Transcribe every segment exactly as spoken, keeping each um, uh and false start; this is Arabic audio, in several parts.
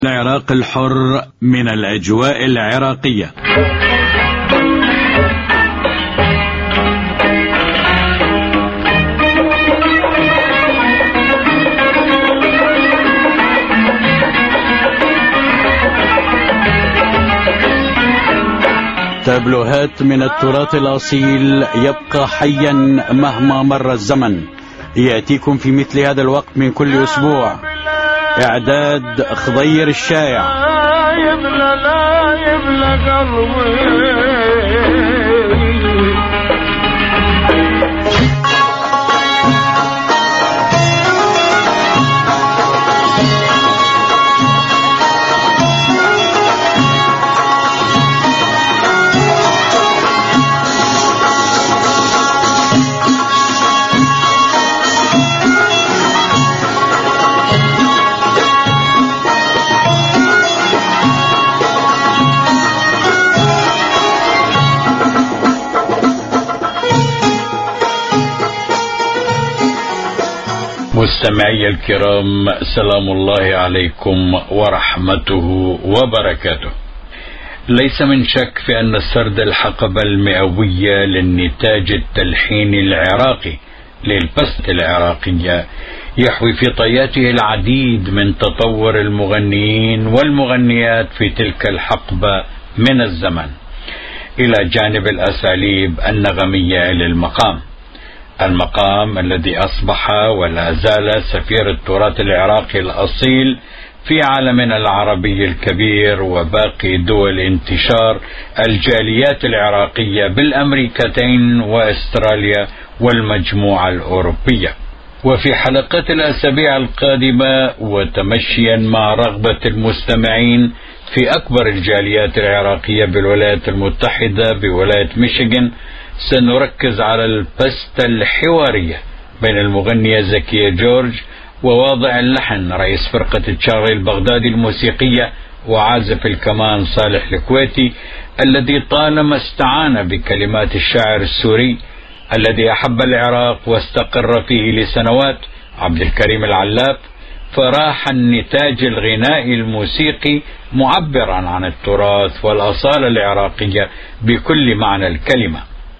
العراق الحر من الأجواء العراقية. تابلوهات من التراث الأصيل يبقى حيا مهما مر الزمن، يأتيكم في مثل هذا الوقت من كل أسبوع. إعداد خضير الشايع. لا يبلى لا يبلى قلبي. مستمعي الكرام، سلام الله عليكم ورحمته وبركاته. ليس من شك في أن السرد الحقبة المئوية للنتاج التلحيني العراقي للبست العراقية يحوي في طياته العديد من تطور المغنيين والمغنيات في تلك الحقبة من الزمن، إلى جانب الأساليب النغمية للمقام. المقام الذي أصبح ولا زال سفير التراث العراقي الأصيل في عالمنا العربي الكبير وباقي دول انتشار الجاليات العراقية بالأمريكتين وأستراليا والمجموعة الأوروبية. وفي حلقات الأسابيع القادمة وتمشيا مع رغبة المستمعين في أكبر الجاليات العراقية بالولايات المتحدة بولاية ميشيغان، سنركز على البستة الحوارية بين المغنية زكية جورج وواضع اللحن رئيس فرقة تشارلي البغدادي الموسيقية وعازف الكمان صالح الكويتي، الذي طالما استعان بكلمات الشاعر السوري الذي أحب العراق واستقر فيه لسنوات عبد الكريم العلاف، فراح النتاج الغنائي الموسيقي معبرا عن التراث والأصالة العراقية بكل معنى الكلمة.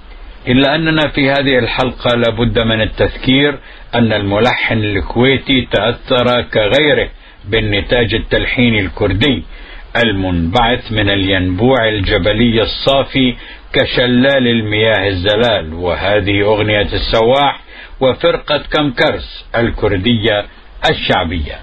إلا أننا في هذه الحلقة لابد من التذكير أن الملحن الكويتي تأثر كغيره بالنتاج التلحيني الكردي المنبعث من الينبوع الجبلي الصافي كشلال المياه الزلال، وهذه أغنية السواح وفرقة كمكرس الكردية الشعبية.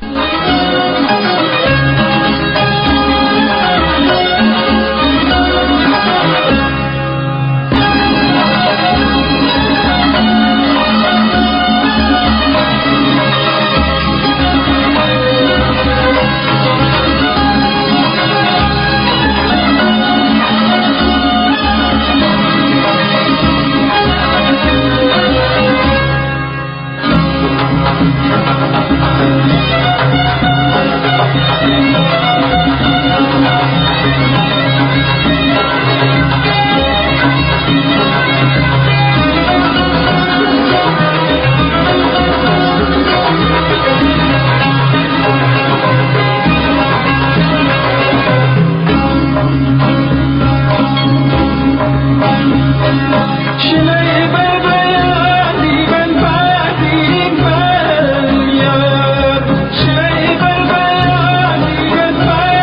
Bye.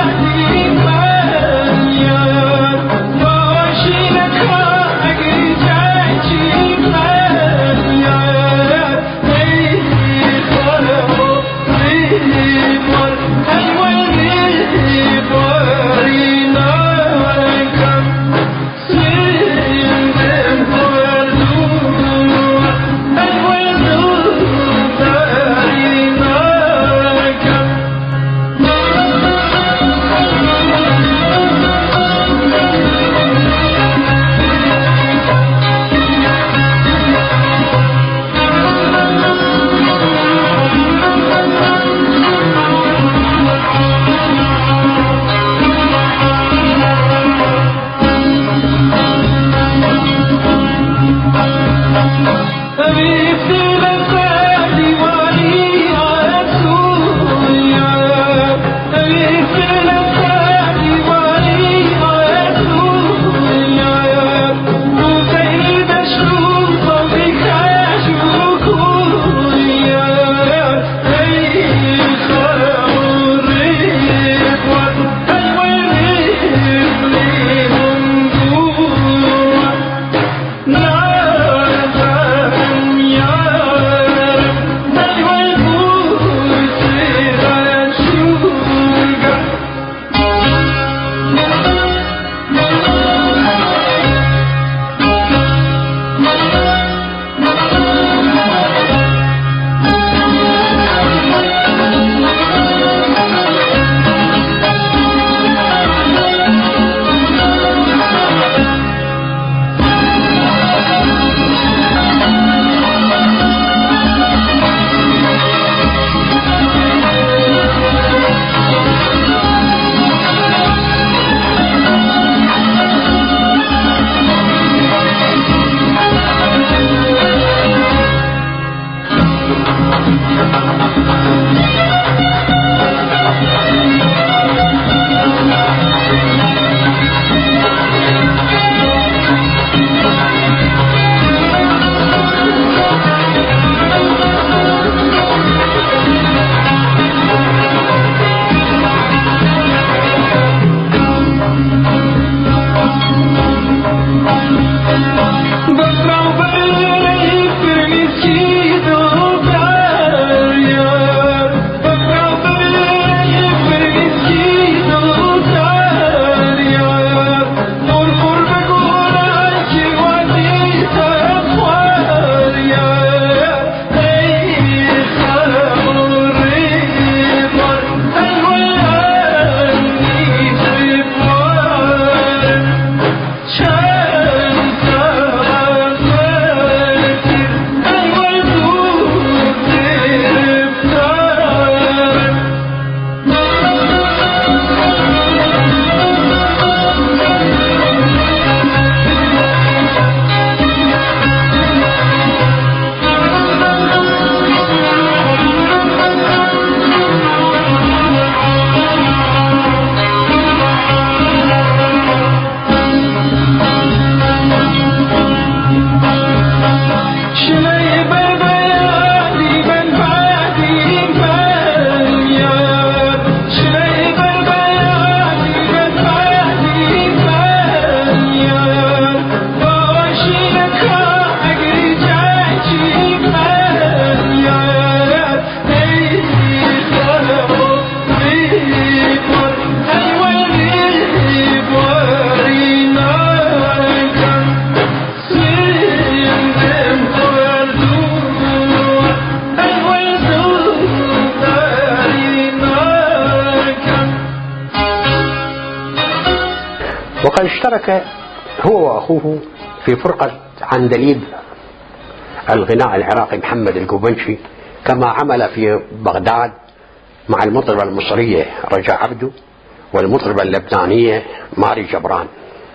وقد اشترك هو وأخوه في فرقة عندليب الغناء العراقي محمد القوبنشي، كما عمل في بغداد مع المطربة المصرية رجاء عبدو والمطربة اللبنانية ماري جبران.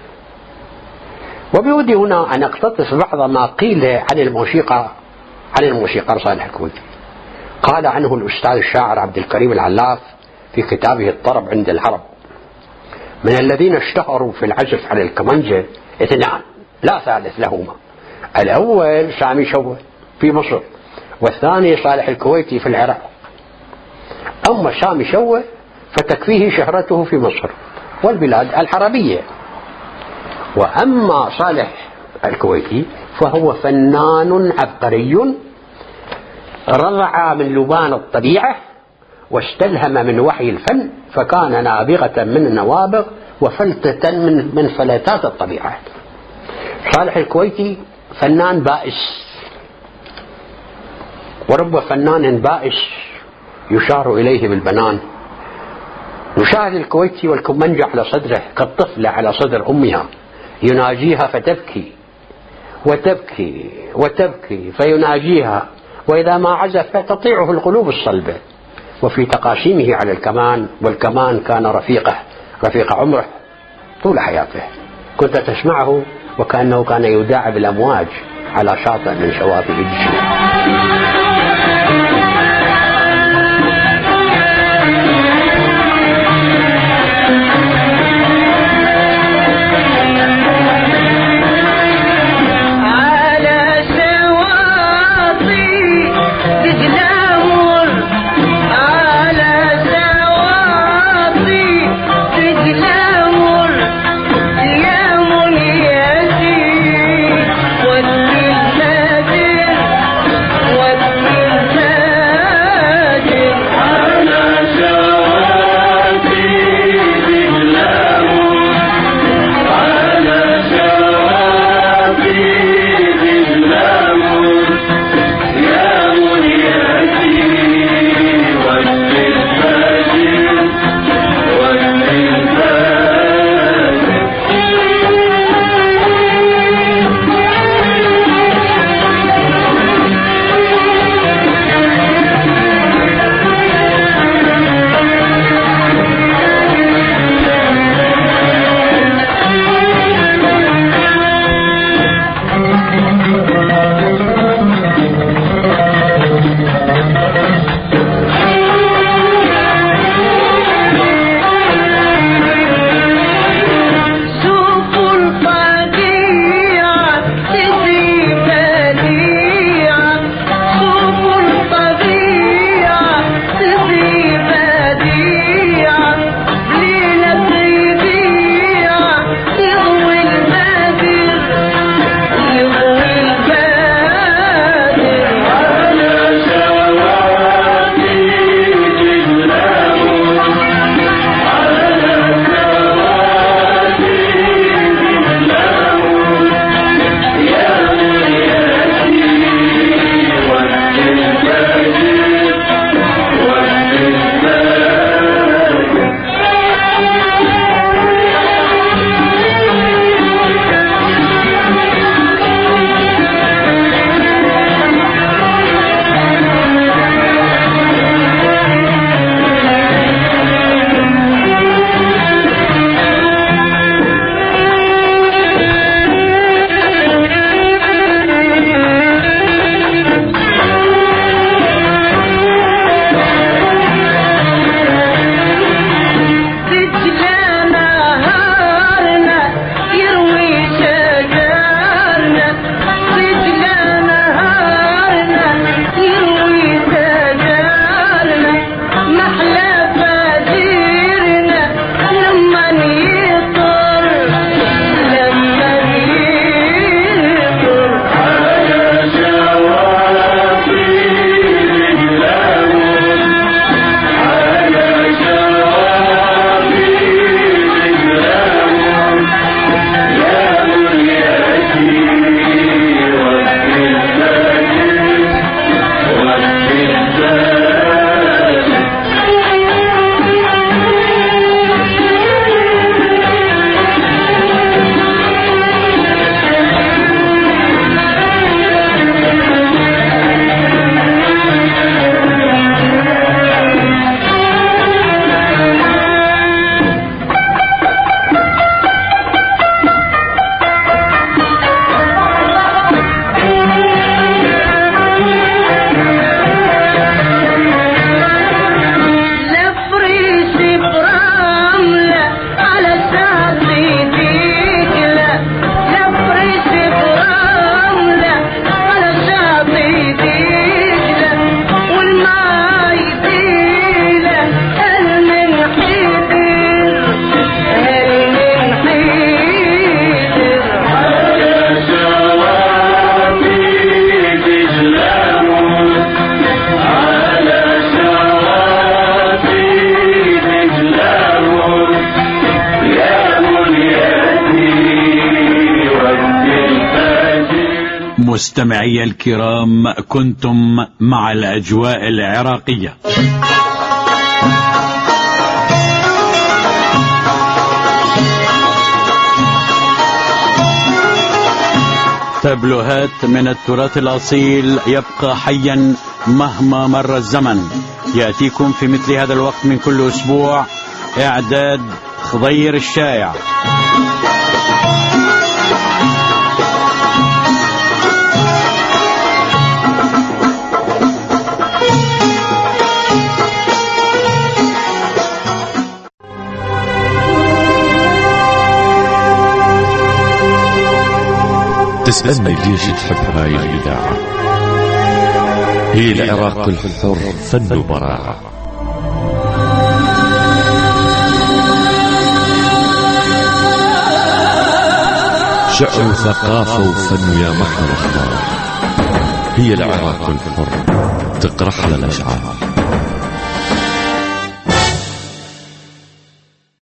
وبودي هنا أن أقتطف بعض ما قيل عن الموسيقى عن الموسيقار صالح الكويتي. قال عنه الأستاذ الشاعر عبد الكريم العلاف في كتابه الطرب عند العرب: من الذين اشتهروا في العزف على الكمنجة اثنان لا ثالث لهما، الأول سامي شوة في مصر، والثاني صالح الكويتي في العراق. أما سامي شوة فتكفيه شهرته في مصر والبلاد العربية، وأما صالح الكويتي فهو فنان عبقري رضع من لبان الطبيعة واستلهم من وحي الفن، فكان نابغة من النوابغ وفلتة من من فلتات الطبيعة. صالح الكويتي فنان بائس، ورب فنان بائس يشار إليه بالبنان. يشاهد الكويتي والكمنجة على صدره كالطفلة على صدر أمها، يناجيها فتبكي وتبكي وتبكي فيناجيها، وإذا ما عزف تطيعه القلوب الصلبة. وفي تقاسيمه على الكمان، والكمان كان رفيقه رفيق عمره طول حياته، كنت تسمعه وكأنه كان يداعب الأمواج على شاطئ من شواطئ الجزيرة. what مستمعي الكرام، كنتم مع الأجواء العراقية. تابلوهات من التراث الأصيل يبقى حيا مهما مر الزمن، يأتيكم في مثل هذا الوقت من كل أسبوع. إعداد خضير الشايع. تسألني ليش تحب هاي الإذاعة؟ هي العراق الحر، فن وبراعة. شعر وثقافة وفن يا محر الأخبار. هي العراق الحر، تقرح للأشعار.